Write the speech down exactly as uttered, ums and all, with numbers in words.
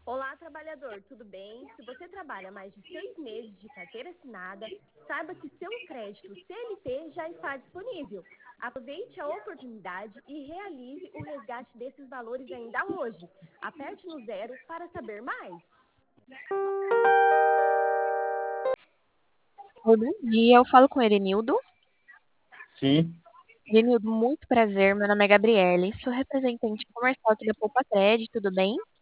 Olá, trabalhador, tudo bem? Se você trabalha mais de seis meses de carteira assinada, saiba que seu crédito C L T já está disponível. Aproveite a oportunidade e realize o resgate desses valores ainda hoje. Aperte no zero para saber mais. Oi, bom dia, eu falo com o Erenildo. Sim, Erenildo, muito prazer, meu nome é Gabriele, sou representante comercial aqui da Poupa Cred, tudo bem?